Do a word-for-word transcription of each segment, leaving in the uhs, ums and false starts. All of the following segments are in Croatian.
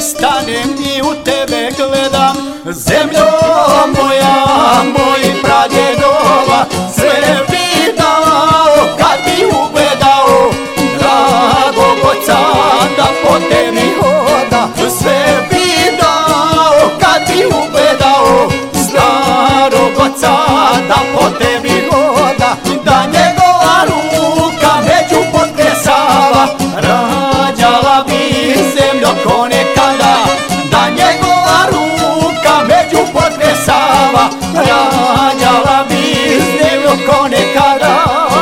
stanem i u tebe gledam. Zemljo moja, moj pradjedova, sve bi dao kad bi ugledao dragog oca da po tebi hoda. Sve bi dao kad bi ugledao starog oca da po tebi hoda. Da njegova ruka među potresava, rađala bi zemljo ko nekada. Da njegova ruka među potresava, rađala bi zemljo ko nekada.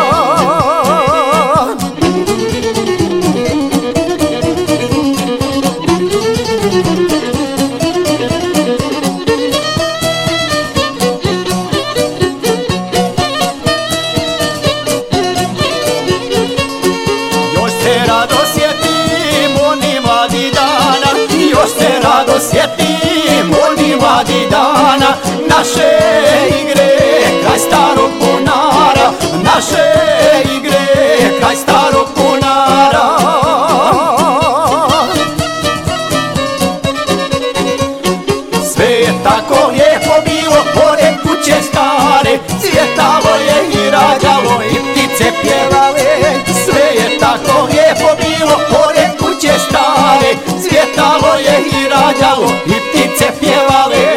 Sjetim onih mladih dana, naše igre kraj starog bunara, naše igre kraj starog bunara. Sve je tako lijepo bilo pored kuće stare, cvjetalo je i rađalo i ptice pjevale. Sve je tako lijepo bilo pored kuće stare, cvjetalo je i rađalo i ptice pjevale.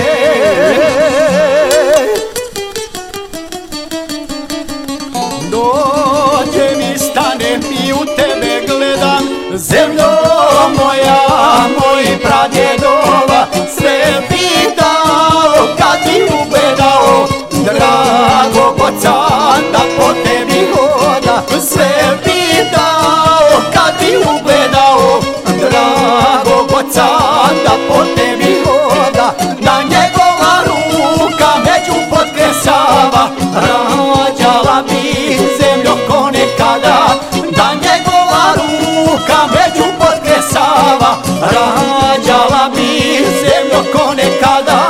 Dođem i stanem i u tebe gledam. Zemljo moja, moj pradjedova, sve bi dao kad bi ugledao dragog oca da po tebi hoda. Sve bi dao kad bi ugledao dragog oca da po tebi hoda. Da njegova ruka među potkresava, rađala bi zemljo ko nekada. Da njegova ruka među potkresava, rađala bi zemljo ko nekada.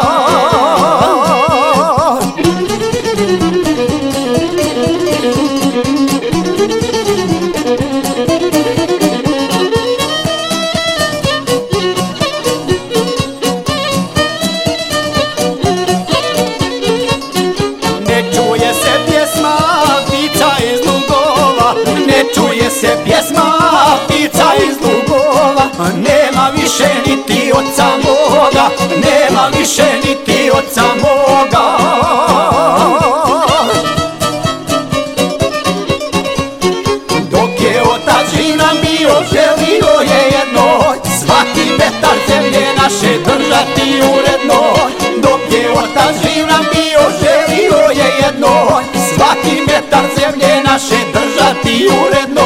Se pjesma ptica iz lugova, nema više niti oca moga, nema više niti oca moga. Dok je otac živ nam bio, želio je jedno, svaki metar zemlje naše držati uredno. Dok je otac živ nam bio, želio je jedno, svaki metar zemlje naše držati uredno.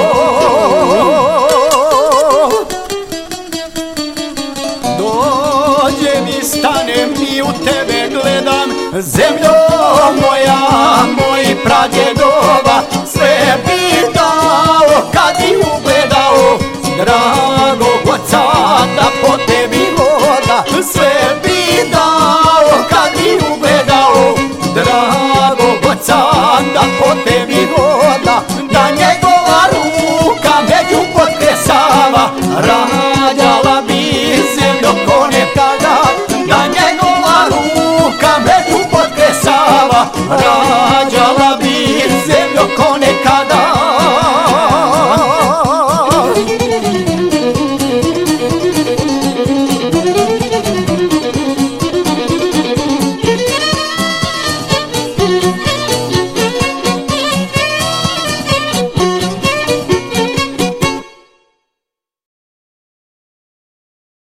Dođem i stanem i u tebe gledam. Zemljo moja, moj pradjedova, sve bi dao kad bi ugledao dragog oca da po tebi hoda. Sve bi dao kad bi ugledao dragog oca da po tebi hoda. Da njegova ruka među potkresava, rađala bi zemljo ko nekada. Da njegova ruka među potkresava,